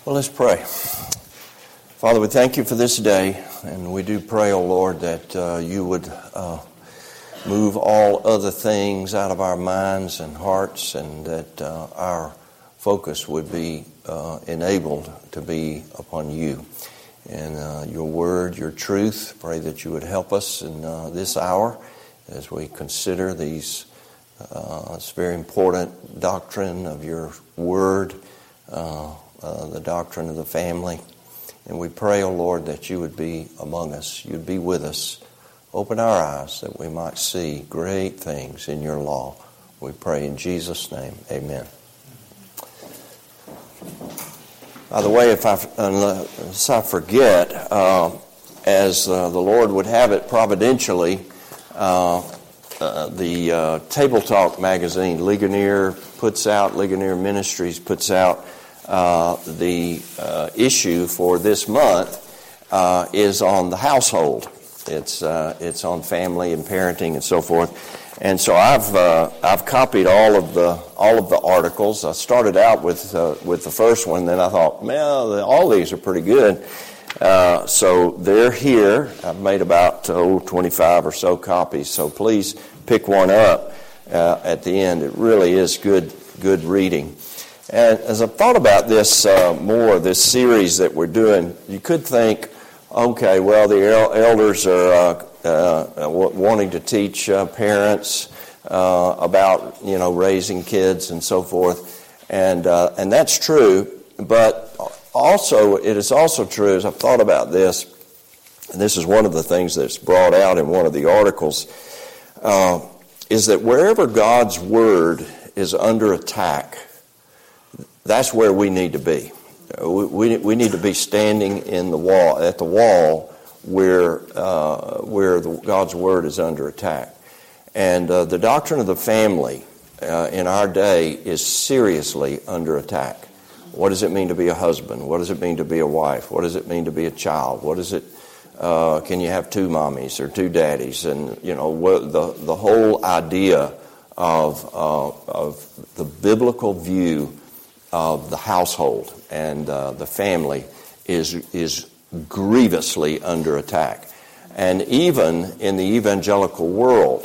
Well, let's pray. Father, we thank you for this day, and we do pray, O Lord, that you would move all other things out of our minds and hearts, and that our focus would be enabled to be upon you and your word, your truth. Pray that you would help us in this hour as we consider this very important doctrine of your word, the doctrine of the family. And we pray, O Lord, that you would be among us, you'd be with us. Open our eyes that we might see great things in your law. We pray in Jesus' name. Amen. By the way, unless I forget, as the Lord would have it providentially, the Table Talk magazine, Ligonier Ministries puts out the issue for this month is on the household. It's on family and parenting and so forth. And so I've copied all of the articles. I started out with the first one, then I thought, well, all these are pretty good. So they're here. I've made about 25 or so copies. So please pick one up at the end. It really is good reading. And as I thought about this this series that we're doing, you could think, okay, well, the elders are wanting to teach parents about raising kids and so forth, and that's true. But also, it is also true, as I've thought about this, and this is one of the things that's brought out in one of the articles, is that wherever God's word is under attack, that's where we need to be. We need to be standing at the wall where God's word is under attack. And the doctrine of the family in our day is seriously under attack. What does it mean to be a husband? What does it mean to be a wife? What does it mean to be a child? What is it? Can you have two mommies or two daddies? And the whole idea of the biblical view of the household and the family is grievously under attack. And even in the evangelical world,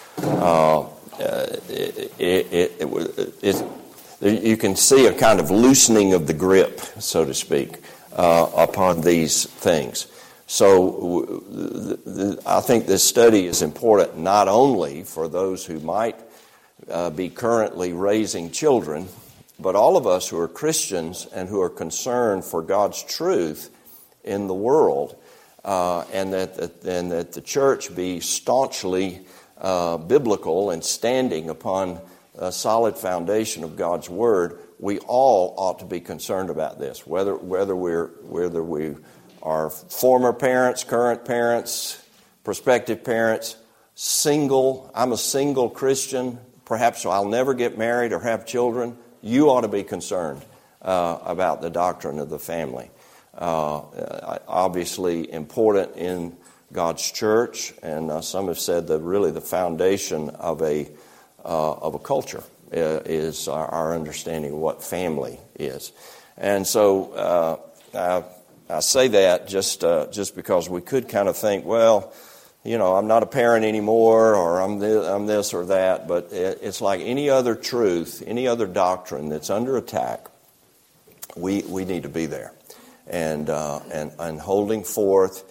you can see a kind of loosening of the grip, so to speak, upon these things. So I think this study is important not only for those who might be currently raising children, but all of us who are Christians and who are concerned for God's truth in the world, and that the church be staunchly biblical and standing upon a solid foundation of God's word, we all ought to be concerned about this. Whether we are former parents, current parents, prospective parents, single. I'm a single Christian. Perhaps I'll never get married or have children. You ought to be concerned about the doctrine of the family. Obviously important in God's church, and some have said that really the foundation of a culture is our understanding of what family is. And so I say that just because we could kind of think, well, I'm not a parent anymore, or I'm this or that. But it's like any other truth, any other doctrine that's under attack. We need to be there, and holding forth,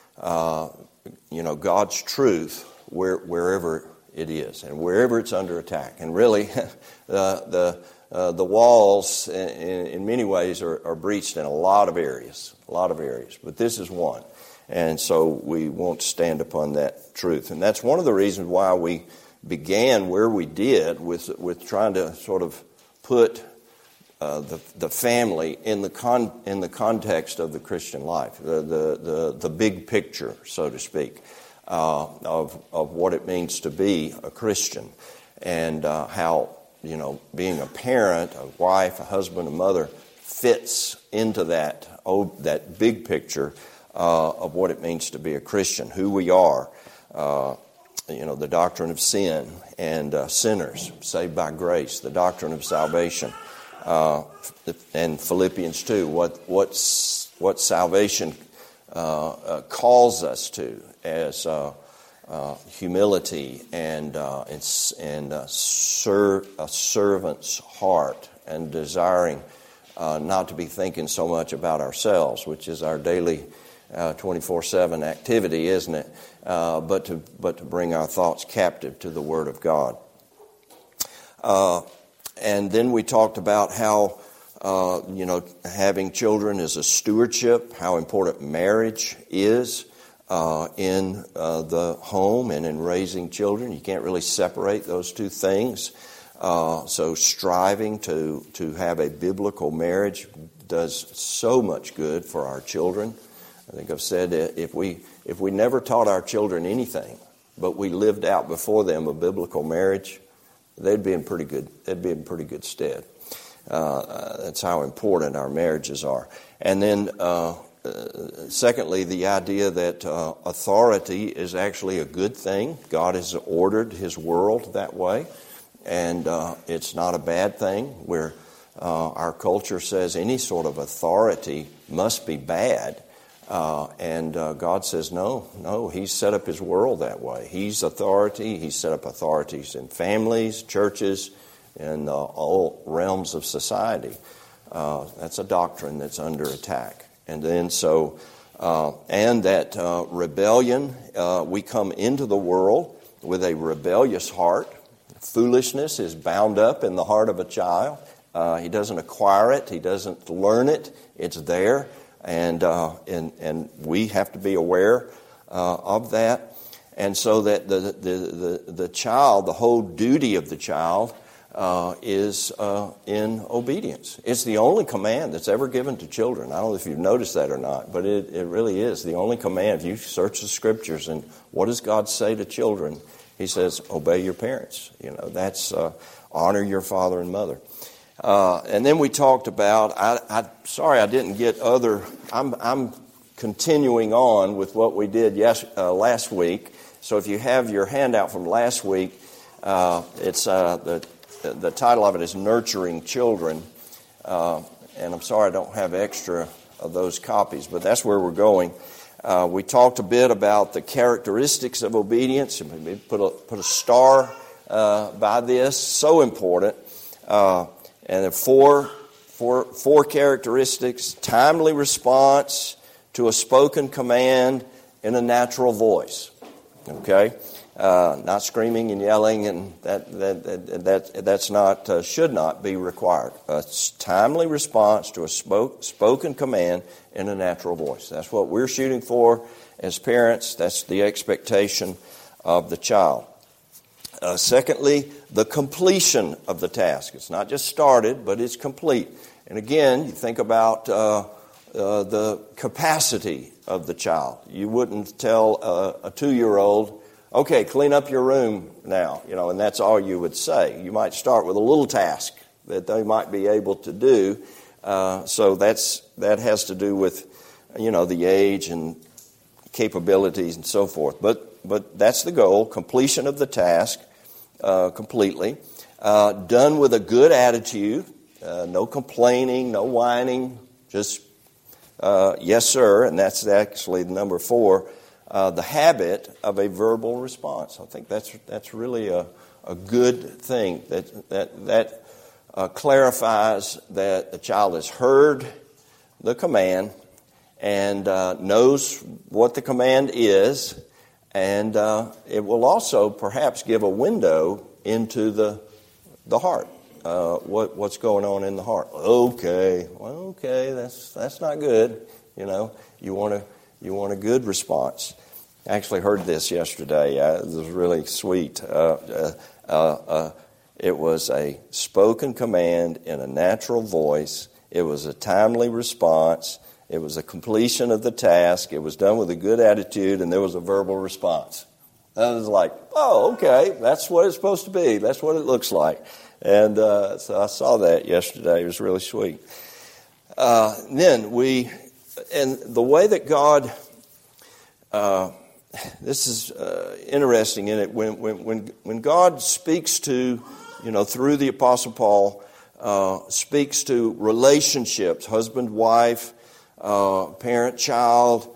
God's truth wherever it is, and wherever it's under attack. And really, the walls in many ways are breached in a lot of areas. But this is one. And so we won't stand upon that truth. And that's one of the reasons why we began where we did with trying to sort of put the family in the context of the Christian life, the big picture, so to speak, of what it means to be a Christian, and how being a parent, a wife, a husband, a mother fits into that big picture of what it means to be a Christian, who we are, the doctrine of sin and sinners saved by grace, the doctrine of salvation, and Philippians 2, what salvation calls us to as humility and a servant's heart, and desiring not to be thinking so much about ourselves, which is our daily 24/7 activity, isn't it? But to bring our thoughts captive to the Word of God. And then we talked about how having children is a stewardship, how important marriage is in the home and in raising children. You can't really separate those two things. So striving to have a biblical marriage does so much good for our children. I think I've said that if we never taught our children anything, but we lived out before them a biblical marriage, they'd be in pretty good stead. That's how important our marriages are. And then, secondly, the idea that authority is actually a good thing. God has ordered His world that way, and it's not a bad thing. Where our culture says any sort of authority must be bad. And God says, no, He's set up His world that way. He's authority. He's set up authorities in families, churches, and all realms of society. That's a doctrine that's under attack. And then and that rebellion, we come into the world with a rebellious heart. Foolishness is bound up in the heart of a child. He doesn't acquire it. He doesn't learn it. It's there. And we have to be aware of that, and so that the child, the whole duty of the child, is in obedience. It's the only command that's ever given to children. I don't know if you've noticed that or not, but it really is the only command. If you search the Scriptures, and what does God say to children? He says, "Obey your parents." That's honor your father and mother. And then we talked about. Sorry, I didn't get other. I'm continuing on with what we did last week. So if you have your handout from last week, it's the title of it is "Nurturing Children." And I'm sorry I don't have extra of those copies, but that's where we're going. We talked a bit about the characteristics of obedience. We put a star by this. So important. And there are four characteristics: timely response to a spoken command in a natural voice. Okay, not screaming and yelling, and that's not should not be required. A timely response to a spoken command in a natural voice. That's what we're shooting for as parents. That's the expectation of the child. Secondly, the completion of the task. It's not just started, but it's complete. And again, you think about the capacity of the child. You wouldn't tell a 2-year-old, "Okay, clean up your room now," and that's all you would say. You might start with a little task that they might be able to do. So that has to do with, the age and capabilities and so forth. But that's the goal: completion of the task completely. Done with a good attitude, no complaining, no whining, just yes, sir. And that's actually number 4. The habit of a verbal response. I think that's really a good thing. That clarifies that the child has heard the command and knows what the command is, and it will also perhaps give a window into the heart. What's going on in the heart? Okay, that's not good. You want a good response. I actually heard this yesterday. It was really sweet. It was a spoken command in a natural voice. It was a timely response. It was a completion of the task. It was done with a good attitude, and there was a verbal response. I was like, oh, okay, that's what it's supposed to be. That's what it looks like. And so I saw that yesterday. It was really sweet. And the way that God, this is interesting in it. When God speaks to, through the Apostle Paul, speaks to relationships, husband, wife, parent, child,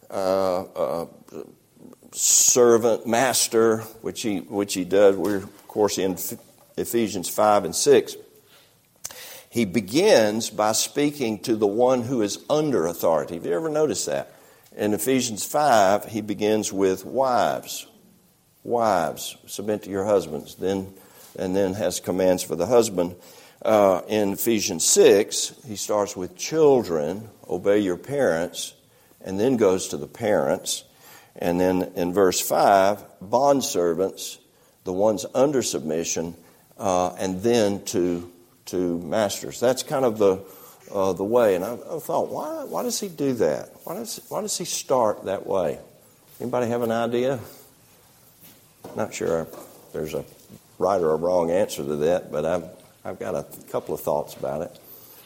servant, master, which he does. We're, of course, in Ephesians 5 and 6. He begins by speaking to the one who is under authority. Have you ever noticed that? In Ephesians 5, he begins with wives. Wives, submit to your husbands. And then has commands for the husband. In Ephesians 6, he starts with children, obey your parents, and then goes to the parents. And then in verse 5, bondservants, the ones under submission, and then to masters. That's kind of the way. And I thought, why does he do that? Why does he start that way? Anybody have an idea? Not sure there's a right or a wrong answer to that, but I've got a couple of thoughts about it.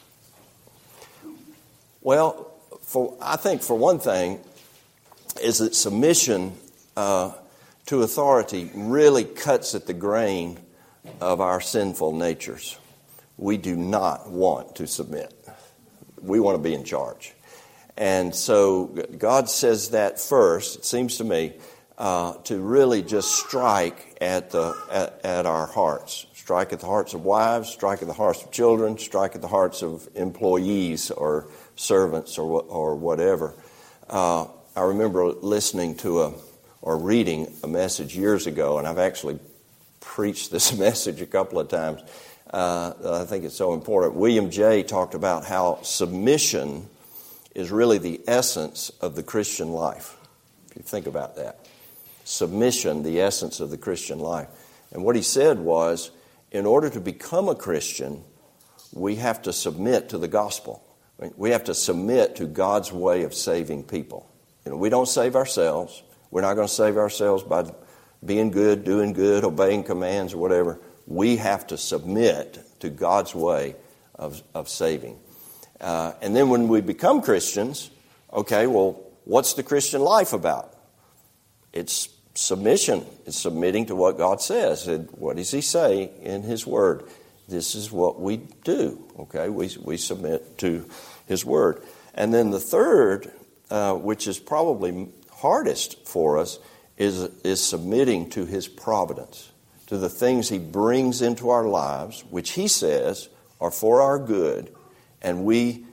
Well, I think for one thing is that submission to authority really cuts at the grain of our sinful natures. We do not want to submit. We want to be in charge. And so God says that first, it seems to me, to really just strike at our hearts. Strike at the hearts of wives, strike at the hearts of children, strike at the hearts of employees or servants or whatever. I remember listening to or reading a message years ago, and I've actually preached this message a couple of times. I think it's so important. William Jay talked about how submission is really the essence of the Christian life. If you think about that. Submission, the essence of the Christian life. And what he said was, in order to become a Christian, we have to submit to the gospel. We have to submit to God's way of saving people. We don't save ourselves. We're not going to save ourselves by being good, doing good, obeying commands or whatever. We have to submit to God's way of saving. And then when we become Christians, okay, well, what's the Christian life about? It's submission. It's submitting to what God says. And what does He say in His Word? This is what we do. Okay, we submit to His Word. And then the third, which is probably hardest for us, is submitting to His providence, to the things He brings into our lives, which He says are for our good, and we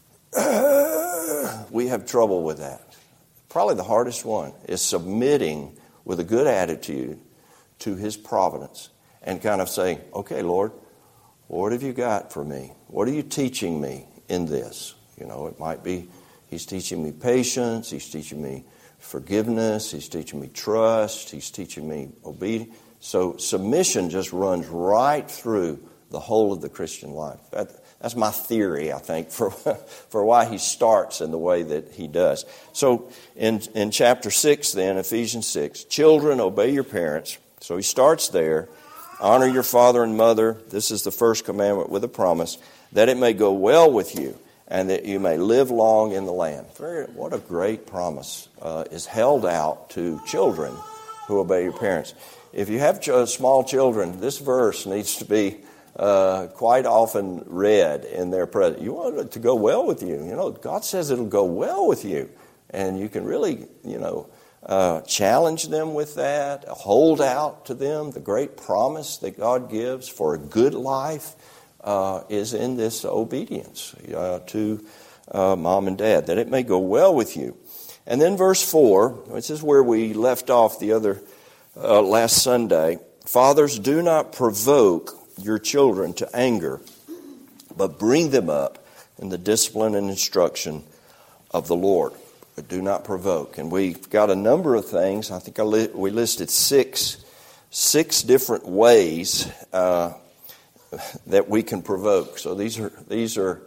have trouble with that. Probably the hardest one is submitting with a good attitude to His providence and kind of saying, okay, Lord, what have you got for me? What are you teaching me in this? It might be He's teaching me patience, He's teaching me forgiveness, He's teaching me trust, He's teaching me obedience. So submission just runs right through the whole of the Christian life. That's my theory, I think, for why he starts in the way that he does. So in chapter 6 then, Ephesians 6, children, obey your parents. So he starts there. Honor your father and mother. This is the first commandment with a promise, that it may go well with you and that you may live long in the land. What a great promise is held out to children who obey your parents. If you have small children, this verse needs to be quite often read in their presence. You want it to go well with you. God says it'll go well with you. And you can really, challenge them with that, hold out to them. The great promise that God gives for a good life is in this obedience to mom and dad, that it may go well with you. And then verse 4, this is where we left off the other last Sunday. Fathers, do not provoke your children to anger, but bring them up in the discipline and instruction of the Lord. But do not provoke. And we've got a number of things. I think we listed six different ways that we can provoke. So these are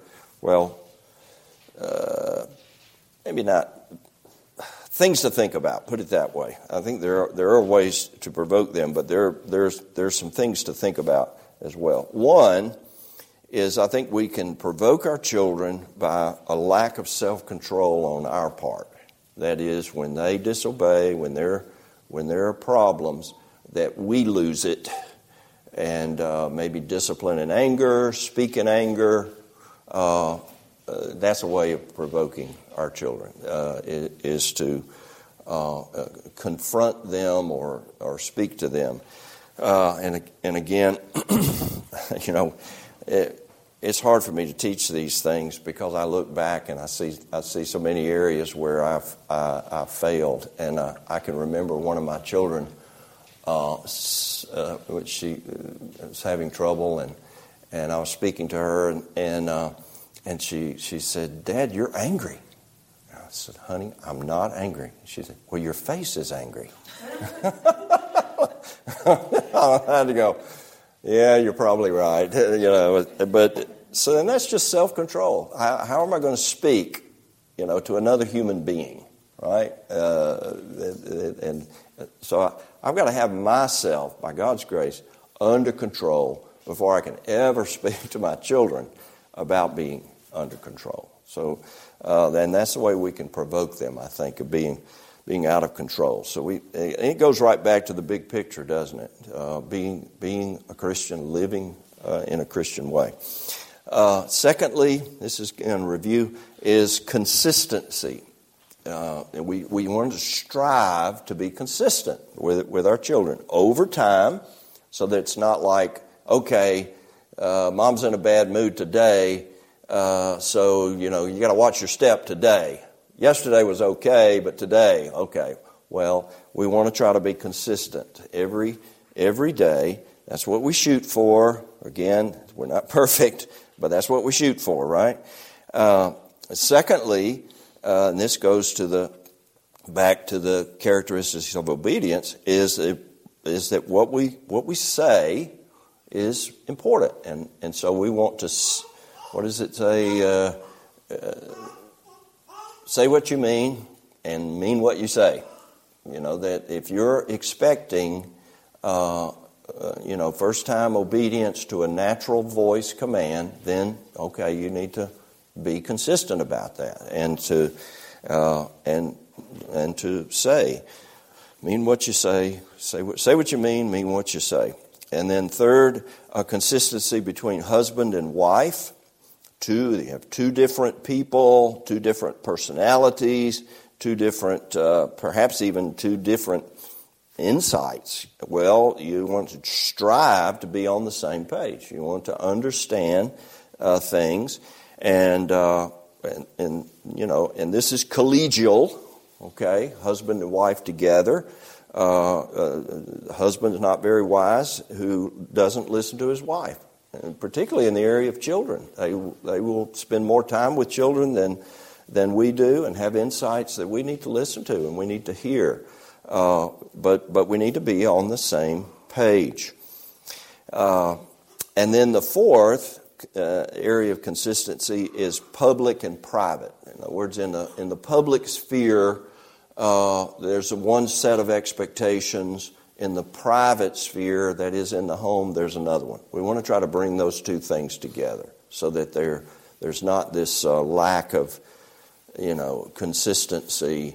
maybe not things to think about. Put it that way. I think there are ways to provoke them, but there's some things to think about as well. One is, I think we can provoke our children by a lack of self-control on our part. That is, when they disobey, when there are problems, that we lose it and maybe discipline in anger, speak in anger. That's a way of provoking our children, is to confront them or speak to them. And again, it's hard for me to teach these things because I look back and I see so many areas where I've failed. And I can remember one of my children, which she was having trouble, and I was speaking to her, and she said, "Dad, you're angry." And I said, "Honey, I'm not angry." She said, "Well, your face is angry." I had to go, "Yeah, you're probably right." But so then that's just self-control. How am I going to speak, to another human being, right? And so I've got to have myself, by God's grace, under control before I can ever speak to my children about being under control. So then that's the way we can provoke them, I think, of being out of control. So it goes right back to the big picture, doesn't it? Being a Christian, living in a Christian way. Secondly, this is in review, is consistency. We want to strive to be consistent with our children over time, so that it's not like, okay, Mom's in a bad mood today, so you got to watch your step today. Yesterday was okay, but today, okay. Well, we want to try to be consistent every day. That's what we shoot for. Again, we're not perfect, but that's what we shoot for, right? Secondly, and this goes back to the characteristics of obedience, is that what we say is important, and so we want to. What does it say? Say what you mean and mean what you say. That if you're expecting, first-time obedience to a natural voice command, then okay, you need to be consistent about that, and to say, mean what you say, say what you mean what you say. And then third, a consistency between husband and wife. They have two different people, two different personalities, two different, perhaps even two different insights. Well, you want to strive to be on the same page. You want to understand things, and this is collegial. Okay, husband and wife together. Husband's not very wise who doesn't listen to his wife. And particularly in the area of children. They will spend more time with children than we do, and have insights that we need to listen to and we need to hear. But we need to be on the same page. And then the fourth area of consistency is public and private. In other words, in the public sphere, there's one set of expectations. In the private sphere, that is in the home, there's another one. We want to try to bring those two things together so that there's not this lack of, consistency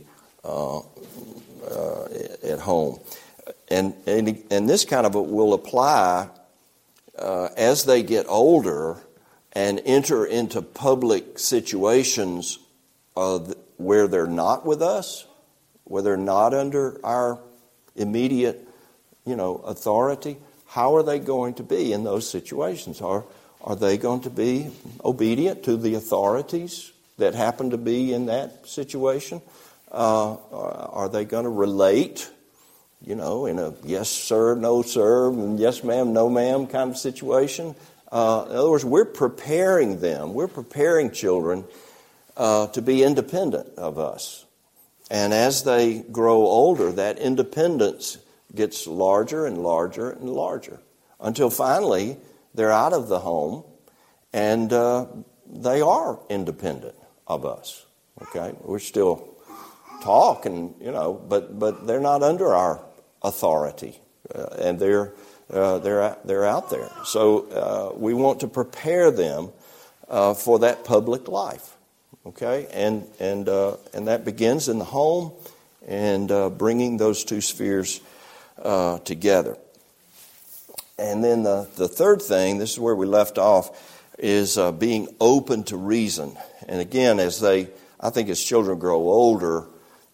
at home. And this kind of will apply as they get older and enter into public situations where they're not with us, where they're not under our immediate authority. How are they going to be in those situations? Are they going to be obedient to the authorities that happen to be in that situation? Are they going to relate, in a yes sir, no sir, and yes ma'am, no ma'am kind of situation? In other words, we're preparing children to be independent of us. And as they grow older, that independence gets larger and larger and larger until finally they're out of the home and they are independent of us. Okay, we're still talking, but they're not under our authority, and they're out there. So we want to prepare them for that public life. Okay, and that begins in the home, and bringing those two spheres together. And then the third thing, this is where we left off, is being open to reason. And again, as children grow older,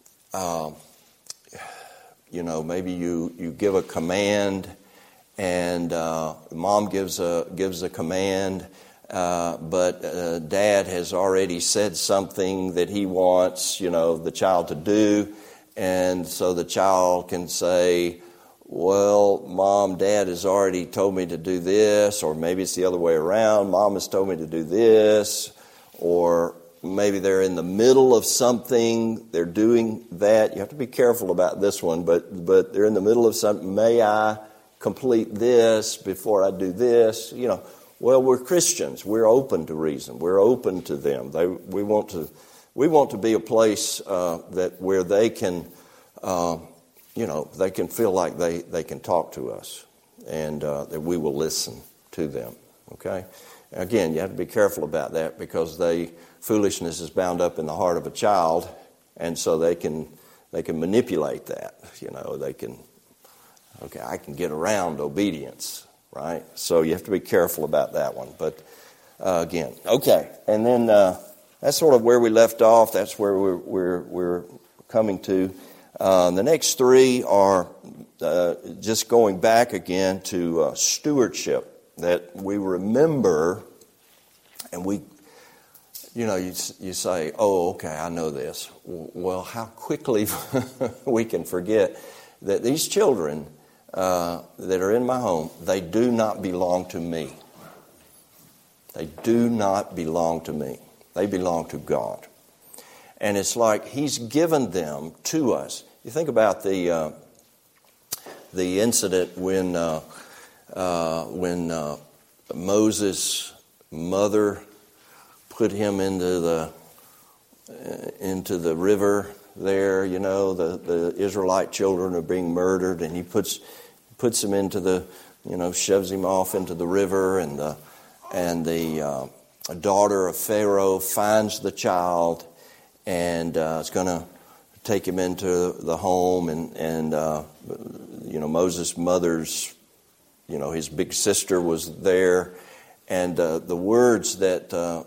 maybe you give a command, and mom gives a command, but dad has already said something that he wants, the child to do, and so the child can say, well, Mom, Dad has already told me to do this, or maybe it's the other way around. Mom has told me to do this, or maybe they're in the middle of something. They're doing that. You have to be careful about this one, but they're in the middle of something. May I complete this before I do this? Well, we're Christians. We're open to reason. We're open to them. We want to be a place where they can. They can feel like they can talk to us, and that we will listen to them. Okay? Again, you have to be careful about that, because foolishness is bound up in the heart of a child, and so they can manipulate that. I can get around obedience, right? So you have to be careful about that one. But again, okay, and then that's sort of where we left off. That's where we're coming to. The next three are just going back again to stewardship, that we remember, and you say, oh, okay, I know this. Well, how quickly we can forget that these children that are in my home, they do not belong to me. They do not belong to me. They belong to God. And it's like He's given them to us. You think about the incident when Moses' mother put him into the river there. The Israelite children are being murdered, and he puts him into shoves him off into the river, and the daughter of Pharaoh finds the child, and is going to take him into the home, and Moses' mother's, his big sister was there, and the words that the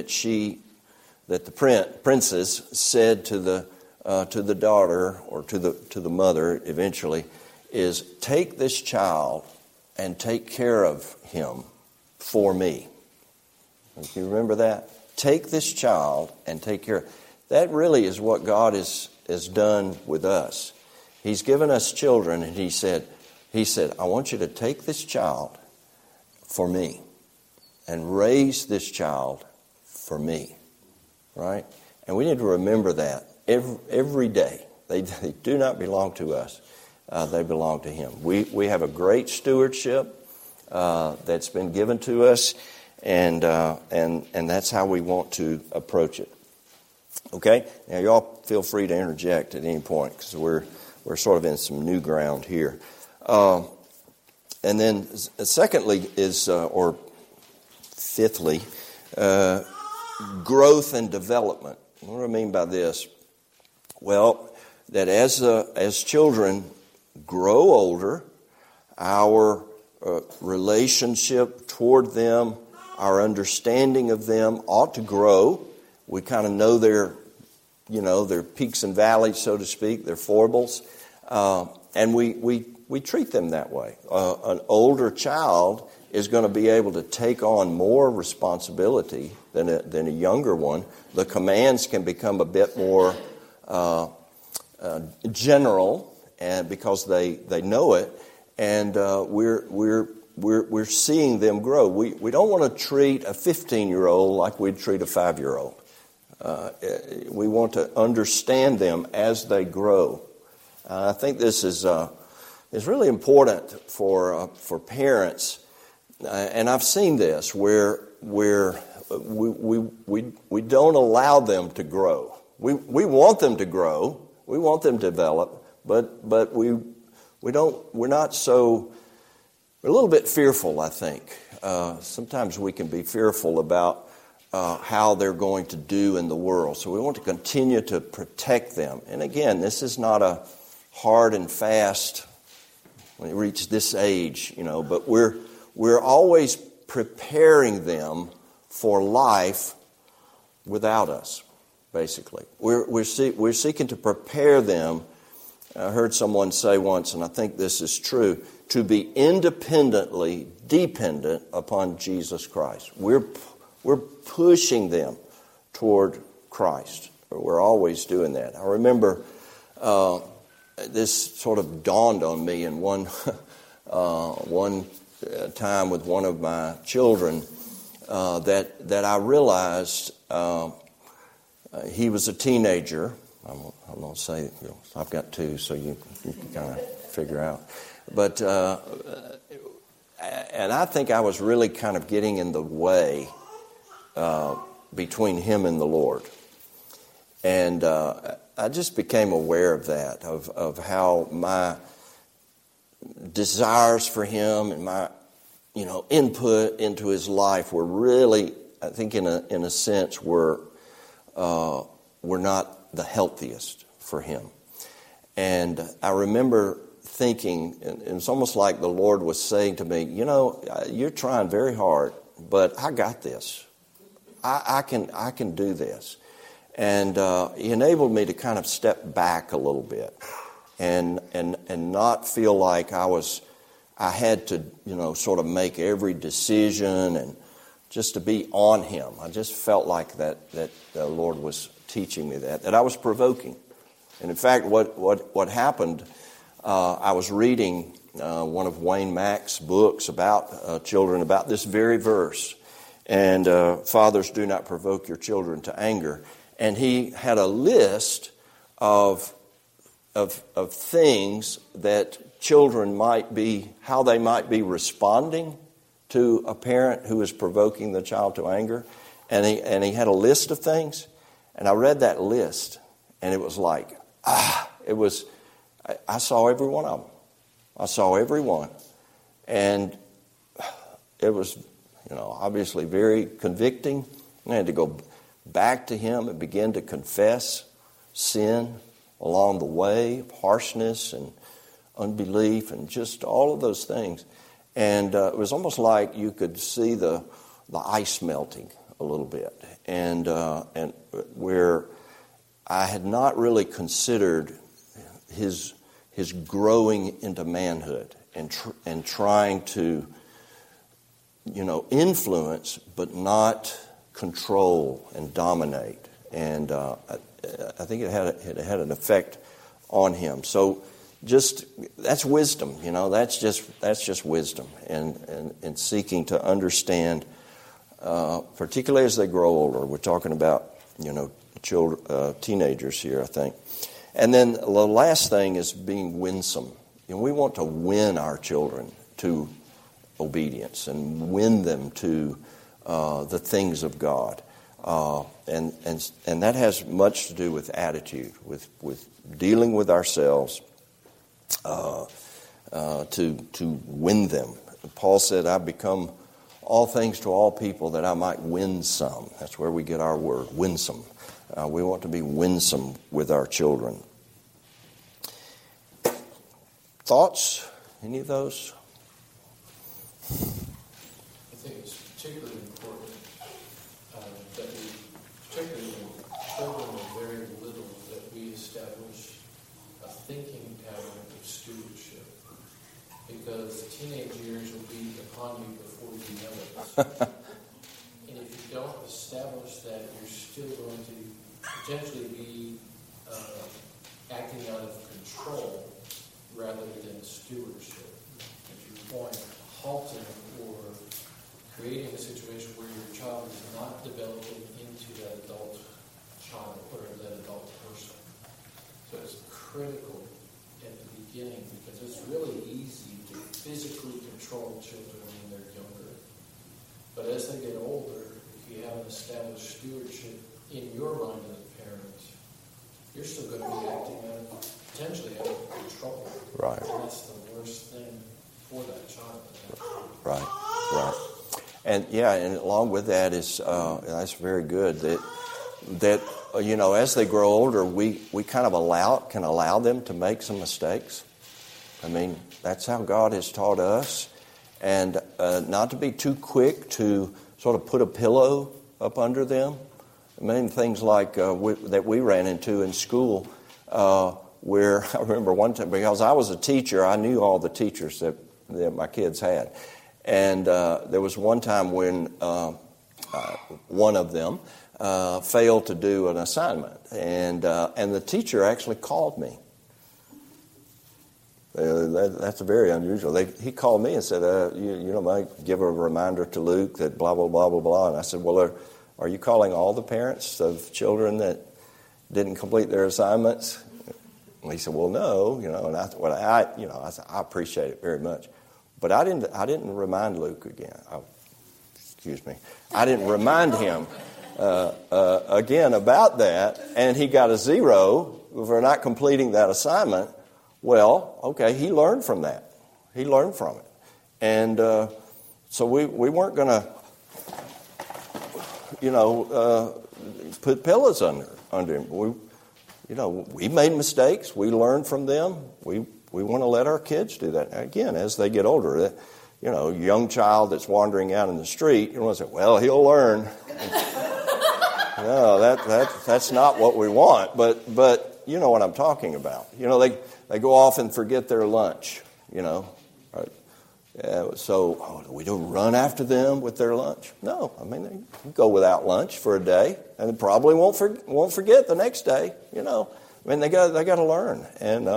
princess said to the daughter, or to the mother eventually, is, take this child and take care of him for me. Do you remember that? Take this child and take care of him. That really is what God has done with us. He's given us children, and He said, I want you to take this child for me and raise this child for me. Right? And we need to remember that every day. They do not belong to us. They belong to Him. We have a great stewardship that's been given to us, and that's how we want to approach it. Okay? Now, y'all feel free to interject at any point, because we're sort of in some new ground here. And then, secondly or fifthly, growth and development. What do I mean by this? Well, that as children grow older, our relationship toward them, our understanding of them ought to grow. We kind of know their peaks and valleys, so to speak, their foibles, and we treat them that way. An older child is going to be able to take on more responsibility than a younger one. The commands can become a bit more general, and because they know it, and we're seeing them grow. We don't want to treat a 15-year-old like we'd treat a 5-year-old. We want to understand them as they grow. I think this is really important for parents, and I've seen this where we don't allow them to grow. We want them to grow. We want them to develop, but we're not so. We're a little bit fearful, I think. Sometimes we can be fearful about how they're going to do in the world. So we want to continue to protect them. And again, this is not a hard and fast, when they reach this age, but we're always preparing them for life without us, basically. We're seeking to prepare them. I heard someone say once, and I think this is true, to be independently dependent upon Jesus Christ. We're pushing them toward Christ. We're always doing that. I remember this sort of dawned on me in one time with one of my children that I realized he was a teenager. I'm going to say, I've got two, so you can kind of figure out. But and I think I was really kind of getting in the way between him and the Lord. And I just became aware of that, of how my desires for him and my, input into his life were really, I think in a sense, were not the healthiest for him. And I remember thinking, and it's almost like the Lord was saying to me, you're trying very hard, but I got this. I can do this. And he enabled me to kind of step back a little bit and not feel like I had to, sort of make every decision and just to be on him. I just felt like that the Lord was teaching me that I was provoking. And in fact, what happened, I was reading one of Wayne Mack's books about children, about this very verse. And fathers, do not provoke your children to anger. And he had a list of things that children might be, how they might be responding to a parent who is provoking the child to anger. And he had a list of things. And I read that list, and it was like, I saw every one of them. I saw every one. And it was, obviously very convicting. I had to go back to him and begin to confess sin along the way, harshness and unbelief and just all of those things. And it was almost like you could see the ice melting a little bit. And where I had not really considered his growing into manhood and trying to, influence but not control and dominate. And I think it had an effect on him. So that's wisdom, that's just wisdom and seeking to understand, particularly as they grow older. We're talking about, children, teenagers here, I think. And then the last thing is being winsome. We want to win our children to obedience and win them to the things of God. And that has much to do with attitude, with dealing with ourselves to win them. Paul said, I've become all things to all people that I might win some. That's where we get our word, winsome. We want to be winsome with our children. Thoughts? Any of those? I think it's particularly important that we, particularly when children are very little, that we establish a thinking pattern of stewardship. Because teenage years will be upon you before you know it. And if you don't establish that, you're still going to potentially be acting out of control rather than stewardship. If you point halting or creating a situation where your child is not developing into that adult child or that adult person. So it's critical at the beginning because it's really easy to physically control children when they're younger. But as they get older, if you haven't established stewardship in your mind as a parent, you're still going to be acting potentially out of control. Right. And that's the worst thing for that child. Right. And and along with that is that's very good that as they grow older, we kind of can allow them to make some mistakes. I mean, that's how God has taught us. And not to be too quick to sort of put a pillow up under them. I mean, things like that we ran into in school where I remember one time, because I was a teacher, I knew all the teachers that my kids had. And there was one time when one of them failed to do an assignment. And the teacher actually called me. That's very unusual. He called me and said, you might give a reminder to Luke that blah, blah, blah, blah, blah. And I said, well, are you calling all the parents of children that didn't complete their assignments? And he said, well, no. And I thought, I said, I appreciate it very much. But I didn't remind Luke again. I didn't remind him again about that. And he got a 0 for not completing that assignment. Well, okay, he learned from that. He learned from it. And so we weren't going to, put pillows under him. We made mistakes. We learned from them. We want to let our kids do that. Again, as they get older, young child that's wandering out in the street, you want to say, well, he'll learn. No, that's not what we want. But you know what I'm talking about. They go off and forget their lunch, So we don't run after them with their lunch. No, I mean, they can go without lunch for a day and they probably won't forget the next day, I mean, they got to learn. And,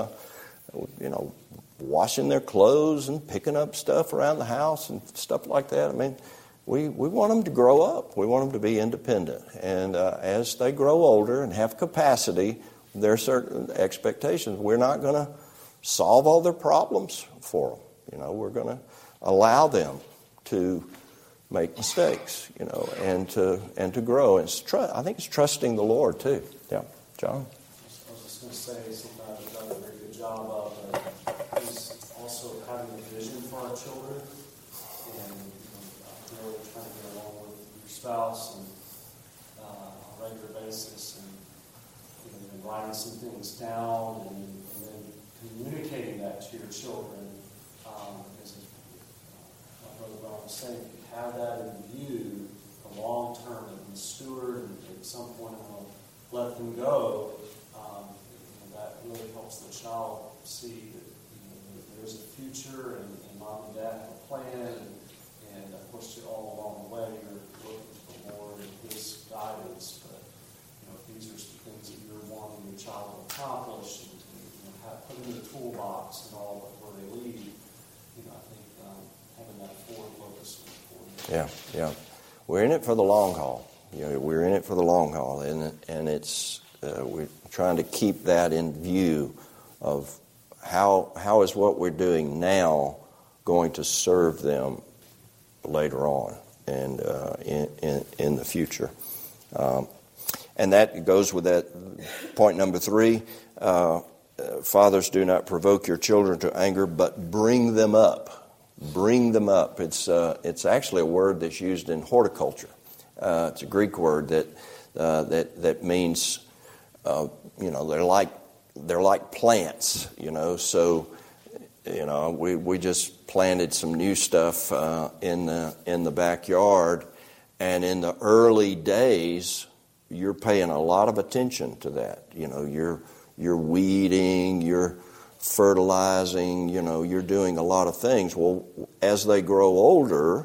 washing their clothes and picking up stuff around the house and stuff like that. I mean, we want them to grow up. We want them to be independent. And as they grow older and have capacity, there are certain expectations. We're not going to solve all their problems for them. We're going to allow them to make mistakes, and to grow. And I think it's trusting the Lord too. Yeah, John. I was just going to say something I've done a very good job of is also having a vision for our children, and really trying to get along with your spouse and on a regular basis, and writing some things down, and then communicating that to your children. As my brother Brian was saying, if you have that in view, the long term, and steward, and at some point let them go, that really helps the child see that there's a future, and mom and dad have a plan, and of course, all along the way, you're looking to the Lord and His guidance. But these are some things that you're wanting your child to accomplish, and put them in the toolbox and all, but where they lead, I think having that forward focus is important. Yeah. We're in it for the long haul. We're in it for the long haul, and it's we're trying to keep that in view of how is what we're doing now going to serve them later on and in the future. And that goes with that point number 3. Fathers, do not provoke your children to anger, but bring them up. Bring them up. It's actually a word that's used in horticulture. It's a Greek word that means they're like plants. So we just planted some new stuff in the backyard, and in the early days, you're paying a lot of attention to that. You're weeding, you're fertilizing, you're doing a lot of things. Well, as they grow older,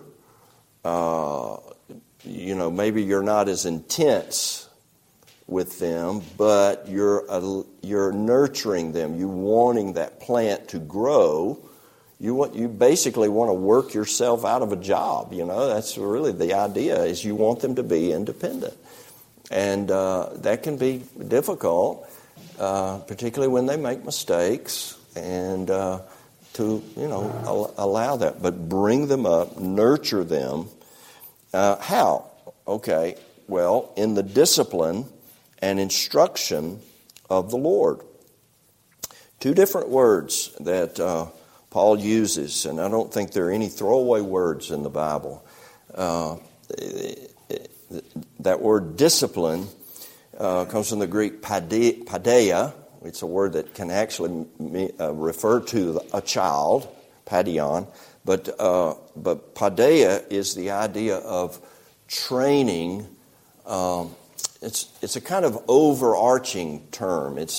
maybe you're not as intense with them, but you're nurturing them. You're wanting that plant to grow. You basically want to work yourself out of a job. That's really the idea, is you want them to be independent. And that can be difficult, particularly when they make mistakes, and to allow that. But bring them up, nurture them. How? Okay, well, in the discipline and instruction of the Lord. 2 different words that Paul uses, and I don't think there are any throwaway words in the Bible. That word discipline comes from the Greek paideia, It's a word that can actually refer to a child, paidion, but paideia is the idea of training. It's a kind of overarching term. It's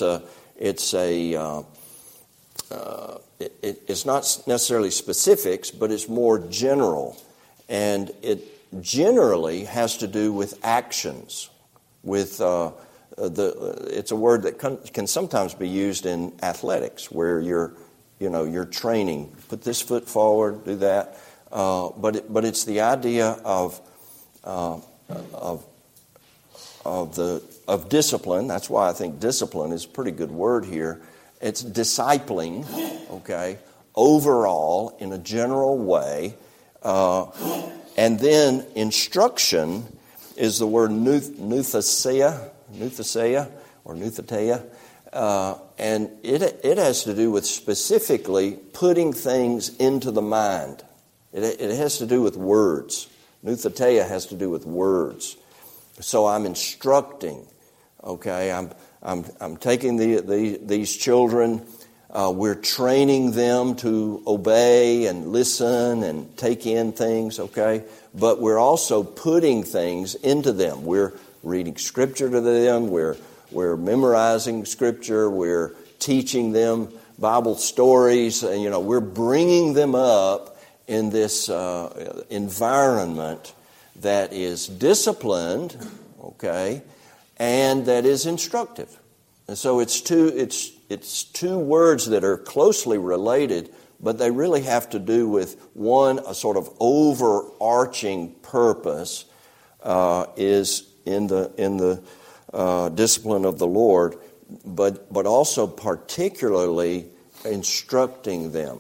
not necessarily specifics, but it's more general, and it generally has to do with actions. It's a word that can sometimes be used in athletics, where you're training. Put this foot forward, do that. But it's the idea of discipline. That's why I think discipline is a pretty good word here. It's discipling, okay, overall in a general way. And then instruction is the word nuthaseia, or nuthateia. And it has to do with specifically putting things into the mind. It has to do with words. Nuthateia has to do with words. So I'm instructing. Okay, I'm taking these children. We're training them to obey and listen and take in things. Okay, but we're also putting things into them. We're reading Scripture to them. We're memorizing Scripture. We're teaching them Bible stories. And, we're bringing them up in this environment that is disciplined, okay, and that is instructive. And so it's two words that are closely related, but they really have to do with one, a sort of overarching purpose is in the discipline of the Lord, but also particularly instructing them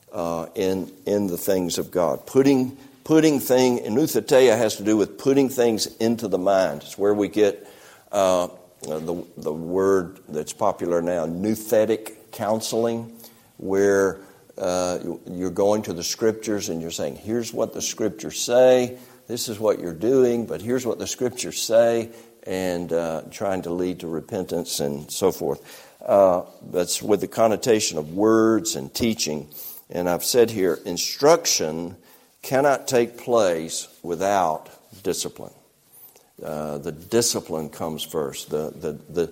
in the things of God. Putting nuthateia has to do with putting things into the mind. It's where we get the word that's popular now, nouthetic counseling, where you're going to the Scriptures and you're saying, here's what the Scriptures say, this is what you're doing, but here's what the Scriptures say, and trying to lead to repentance and so forth. That's with the connotation of words and teaching. And I've said here, instruction cannot take place without discipline. The discipline comes first. The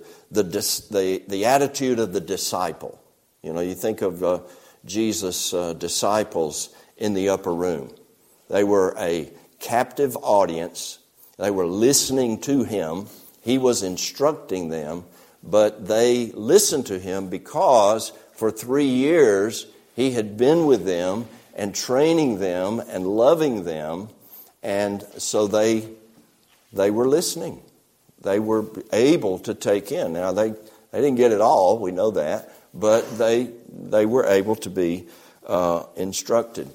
attitude of the disciple. You think of Jesus' disciples in the upper room. They were a captive audience. They were listening to him. He was instructing them, but they listened to him because for 3 years he had been with them and training them and loving them, and so they were listening. They were able to take in. Now, they didn't get it all, we know that, but they were able to be instructed.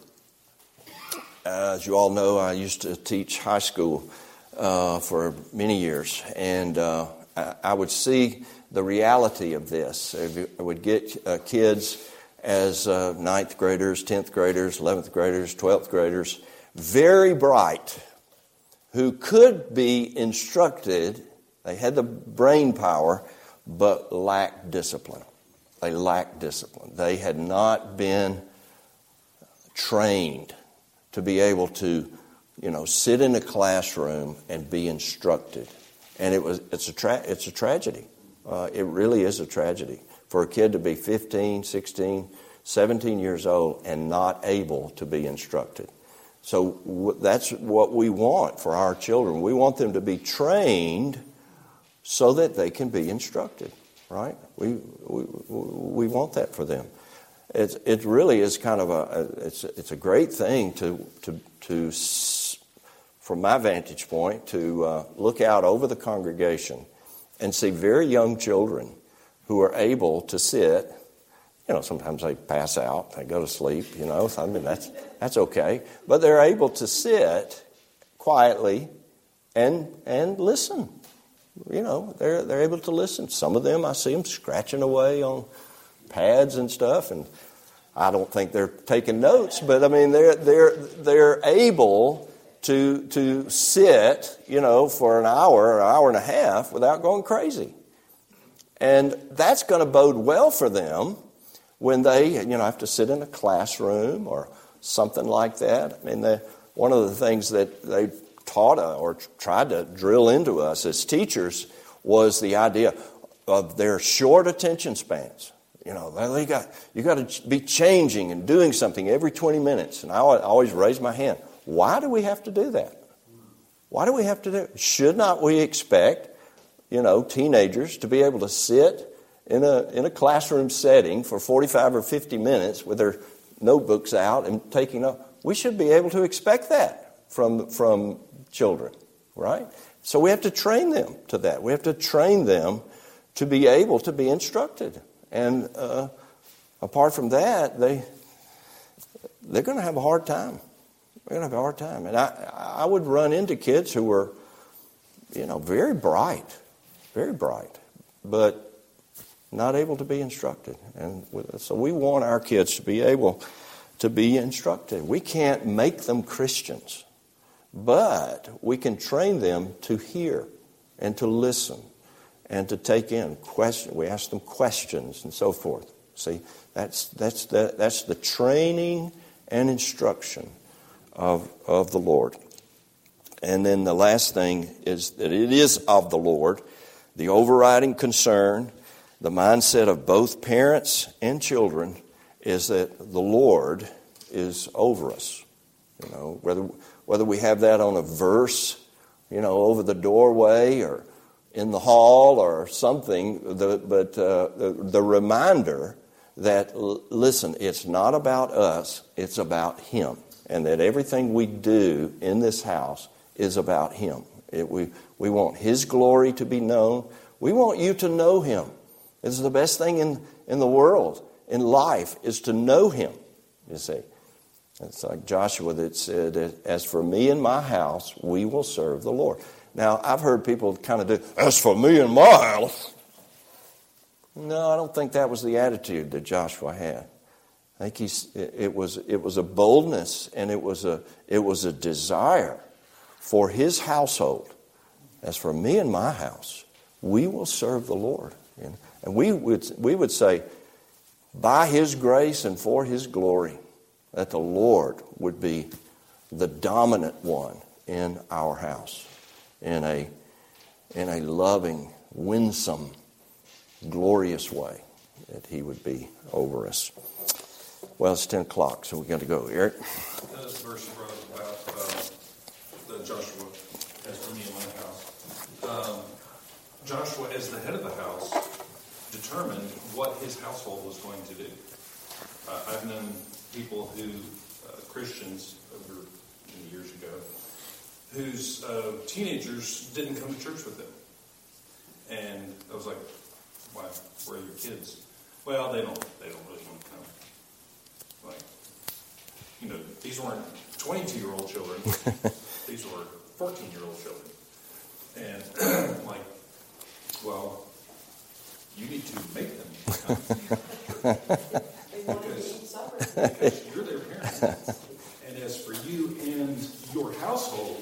As you all know, I used to teach high school for many years, and I would see the reality of this. I would get kids as 9th graders, 10th graders, 11th graders, 12th graders, very bright, who could be instructed. They had the brain power, but lacked discipline. They lacked discipline. They had not been trained to be able to, sit in a classroom and be instructed. And it's a tragedy. It really is a tragedy for a kid to be 15, 16, 17 years old and not able to be instructed. So that's what we want for our children. We want them to be trained so that they can be instructed, right? We want that for them. It really is kind of it's a great thing to from my vantage point to look out over the congregation and see very young children who are able to sit. Sometimes they pass out, they go to sleep, I mean, that's okay. But they're able to sit quietly and listen. They're able to listen. Some of them, I see them scratching away on pads and stuff, and I don't think they're taking notes, but I mean, they're able to sit, for an hour and a half without going crazy. And that's going to bode well for them when they, have to sit in a classroom or something like that. I mean, one of the things that they taught or tried to drill into us as teachers was the idea of their short attention spans. You got to be changing and doing something every 20 minutes. And I always raise my hand. Why do we have to do that? Why do we have to do it? Should not we expect, teenagers to be able to sit in a classroom setting for 45 or 50 minutes with their notebooks out and taking notes? We should be able to expect that from children, right? So we have to train them to that. We have to train them to be able to be instructed. And apart from that, they're going to have a hard time. They're going to have a hard time. And I would run into kids who were, very bright, but not able to be instructed. And so we want our kids to be able to be instructed. We can't make them Christians, but we can train them to hear and to listen and to take in questions. We ask them questions and so forth. See, that's the training and instruction of the Lord. And then the last thing is that it is of the Lord. The overriding concern, the mindset of both parents and children is that the Lord is over us. Whether we have that on a verse, over the doorway or in the hall or something, but the reminder that, listen, it's not about us, it's about Him. And that everything we do in this house is about Him. We want His glory to be known. We want you to know Him. It's the best thing in the world, in life, is to know Him, you see. It's like Joshua that said, as for me and my house, we will serve the Lord. Now, I've heard people kind of do, as for me and my house. No, I don't think that was the attitude that Joshua had. I think it was a boldness, and it was a desire for his household. As for me and my house, we will serve the Lord. And we would say, by His grace and for His glory, that the Lord would be the dominant one in our house, in a loving, winsome, glorious way, that He would be over us. Well, it's 10 o'clock, so we've got to go. Eric? This verse you brought about Joshua, as for me and my house. Joshua, as the head of the house, determined what his household was going to do. I've known people Christians over many years ago, whose teenagers didn't come to church with them. And I was like, why? Where are your kids? Well, they don't really want to come. Like, these weren't 22-year-old children. These were 14-year-old children. And I'm like, well, you need to make them come. because you're their parents. And as for you and your household,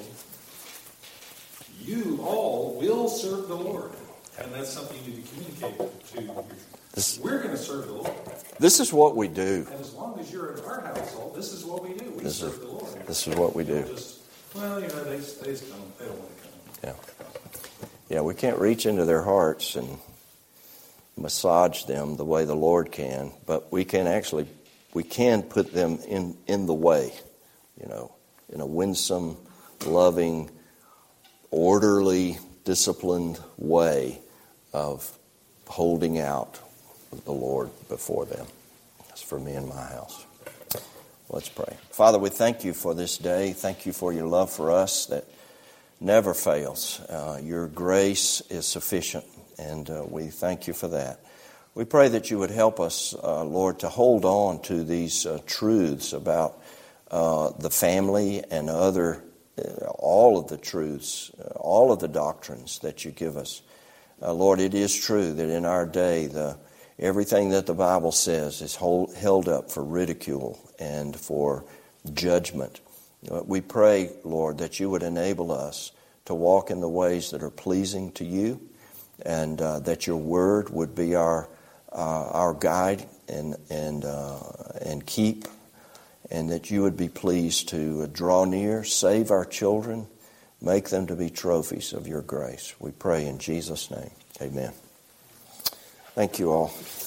you all will serve the Lord. And that's something you need to communicate to your We're going to serve the Lord. This is what we do. And as long as you're in our household, this is what we do. We serve the Lord. This is what we do. They just come. They don't want to come. Yeah, we can't reach into their hearts and massage them the way the Lord can, but we can put them in the way, in a winsome, loving, orderly, disciplined way of holding out the Lord before them. That's for me and my house. Let's pray. Father, we thank you for this day. Thank you for your love for us that never fails. Your grace is sufficient, and we thank you for that. We pray that you would help us, Lord, to hold on to these truths about the family and all of the truths, all of the doctrines that you give us. Lord, it is true that in our day, everything that the Bible says is held up for ridicule and for judgment. We pray, Lord, that you would enable us to walk in the ways that are pleasing to you, and that your word would be our guide and keep, and that you would be pleased to draw near, save our children, make them to be trophies of your grace. We pray in Jesus' name. Amen. Thank you all.